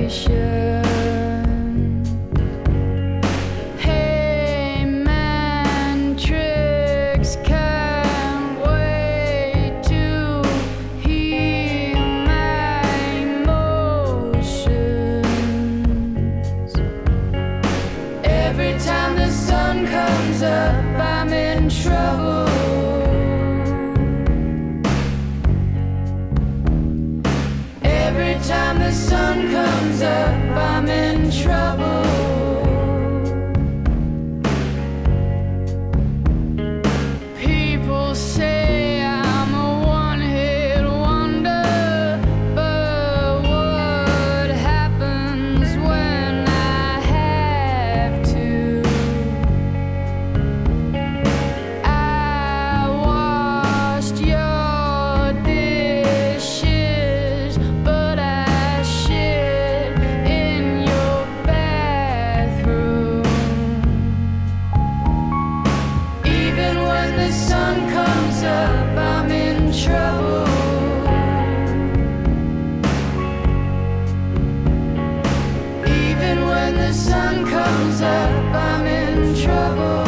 Hey man, tricks can't wait to heal my emotions. Every time the sun comes up, I'm in trouble. Every time the sun comes up, I'm in trouble. People say I'm a one-hit wonder, but what happens when I have to? I washed your dishes, but I shit in your bathroom. Even when the sun comes up, I'm in trouble. Even when the sun comes up, I'm in trouble.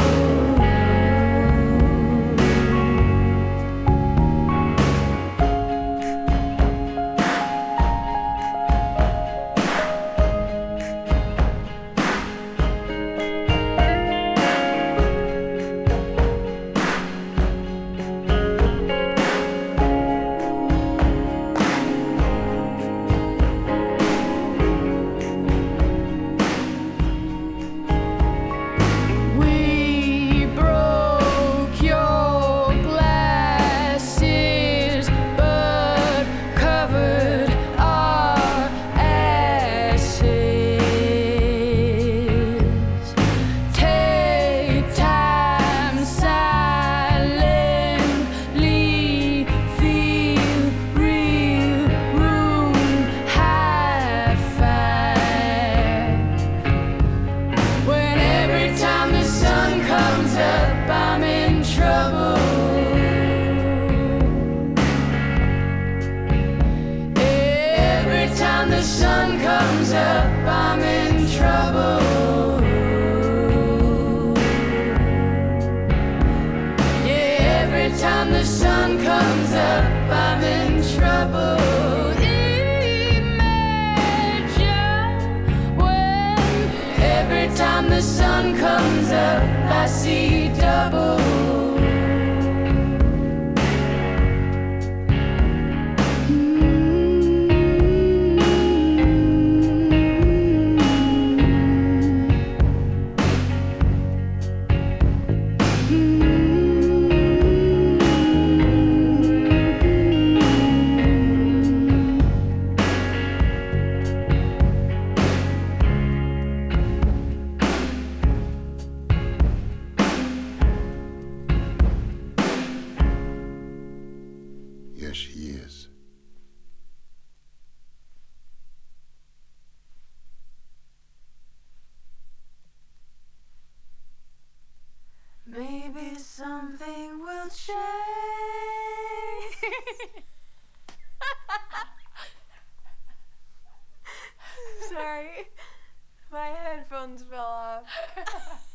We broke your glasses, but covered our asses. Take time silently, feel real room high five. When every time the sun comes up, I'm in trouble. Every time the sun comes up, I'm in trouble. Yeah, every time the sun comes up, I'm in trouble. Imagine when every time the sun comes up, I see double. Yes, she is. Maybe something will change. Sorry, my headphones fell off.